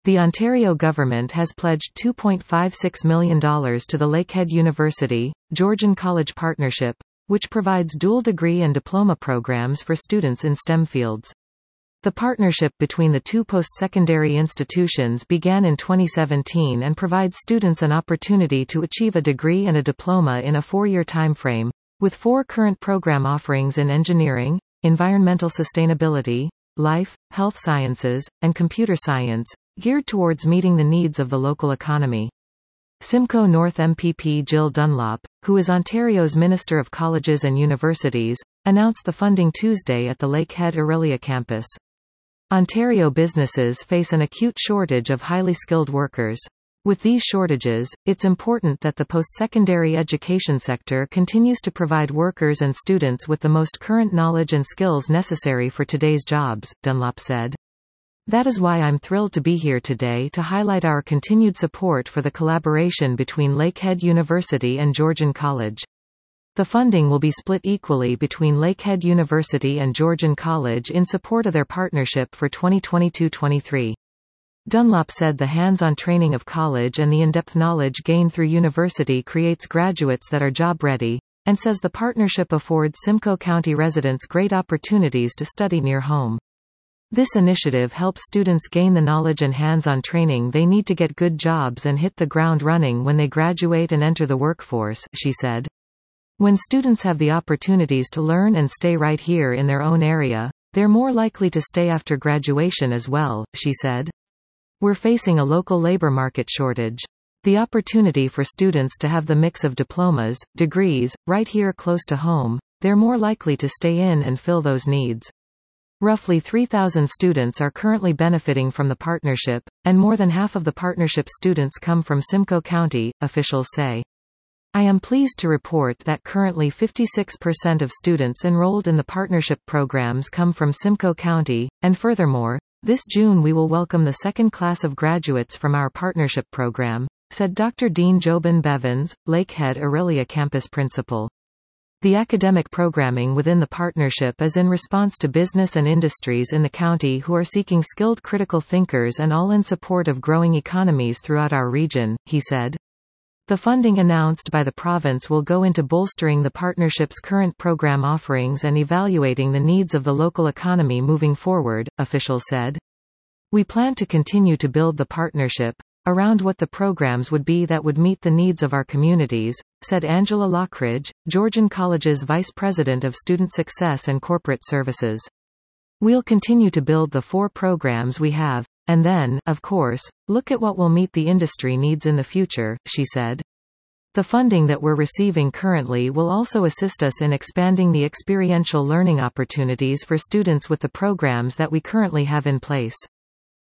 The Ontario government has pledged $2.56 million to the Lakehead University, Georgian College Partnership, which provides dual degree and diploma programs for students in STEM fields. The partnership between the two post-secondary institutions began in 2017 and provides students an opportunity to achieve a degree and a diploma in a 4-year timeframe, with 4 current program offerings in engineering, environmental sustainability, life, health sciences, and computer science, geared towards meeting the needs of the local economy. Simcoe North MPP Jill Dunlop, who is Ontario's Minister of Colleges and Universities, announced the funding Tuesday at the Lakehead Orillia campus. Ontario businesses face an acute shortage of highly skilled workers. With these shortages, it's important that the post-secondary education sector continues to provide workers and students with the most current knowledge and skills necessary for today's jobs, Dunlop said. That is why I'm thrilled to be here today to highlight our continued support for the collaboration between Lakehead University and Georgian College. The funding will be split equally between Lakehead University and Georgian College in support of their partnership for 2022-23. Dunlop said the hands-on training of college and the in-depth knowledge gained through university creates graduates that are job-ready, and says the partnership affords Simcoe County residents great opportunities to study near home. This initiative helps students gain the knowledge and hands-on training they need to get good jobs and hit the ground running when they graduate and enter the workforce, she said. When students have the opportunities to learn and stay right here in their own area, they're more likely to stay after graduation as well, she said. We're facing a local labor market shortage. The opportunity for students to have the mix of diplomas, degrees, right here close to home, they're more likely to stay in and fill those needs. Roughly 3,000 students are currently benefiting from the partnership, and more than half of the partnership students come from Simcoe County, officials say. I am pleased to report that currently 56% of students enrolled in the partnership programs come from Simcoe County, and furthermore, this June we will welcome the second class of graduates from our partnership program, said Dr. Dean Jobin Bevans, Lakehead Orillia campus principal. The academic programming within the partnership is in response to business and industries in the county who are seeking skilled critical thinkers and all in support of growing economies throughout our region, he said. The funding announced by the province will go into bolstering the partnership's current program offerings and evaluating the needs of the local economy moving forward, officials said. We plan to continue to build the partnership around what the programs would be that would meet the needs of our communities, said Angela Lockridge, Georgian College's Vice President of Student Success and Corporate Services. We'll continue to build the 4 programs we have, and then, of course, look at what will meet the industry needs in the future, she said. The funding that we're receiving currently will also assist us in expanding the experiential learning opportunities for students with the programs that we currently have in place.